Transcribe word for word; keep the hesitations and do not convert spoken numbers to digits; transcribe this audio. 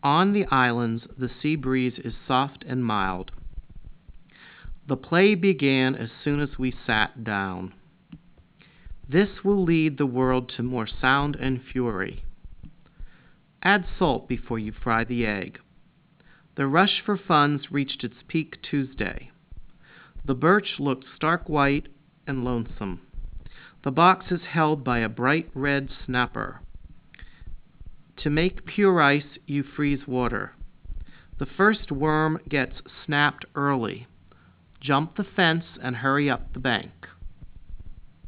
On the islands, the sea breeze is soft and mild. The play began as soon as we sat down. This will lead the world to more sound and fury. Add salt before you fry the egg. The rush for funds reached its peak Tuesday. The birch looked stark white and lonesome. The box is held by a bright red snapper. To make pure ice, you freeze water. The first worm gets snapped early. Jump the fence and hurry up the bank.